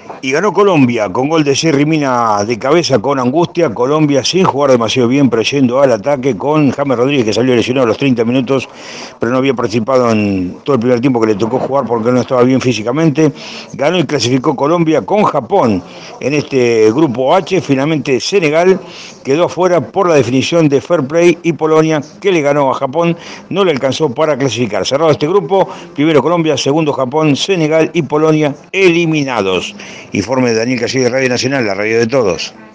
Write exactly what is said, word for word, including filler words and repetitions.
Y ganó Colombia con gol de Jerry Mina de cabeza con angustia. Colombia sin jugar demasiado bien, pero yendo al ataque con James Rodríguez, que salió lesionado a los treinta minutos, pero no había participado en todo el primer tiempo que le tocó jugar porque no estaba bien físicamente. Ganó y clasificó Colombia con Japón en este grupo H. Finalmente Senegal quedó afuera por la definición de Fair Play y Polonia, que le ganó a Japón, no le alcanzó para clasificar. Cerrado este grupo, primero Colombia, segundo Japón, Senegal y Polonia eliminados. Informe de Daniel Calle de Radio Nacional, la radio de todos.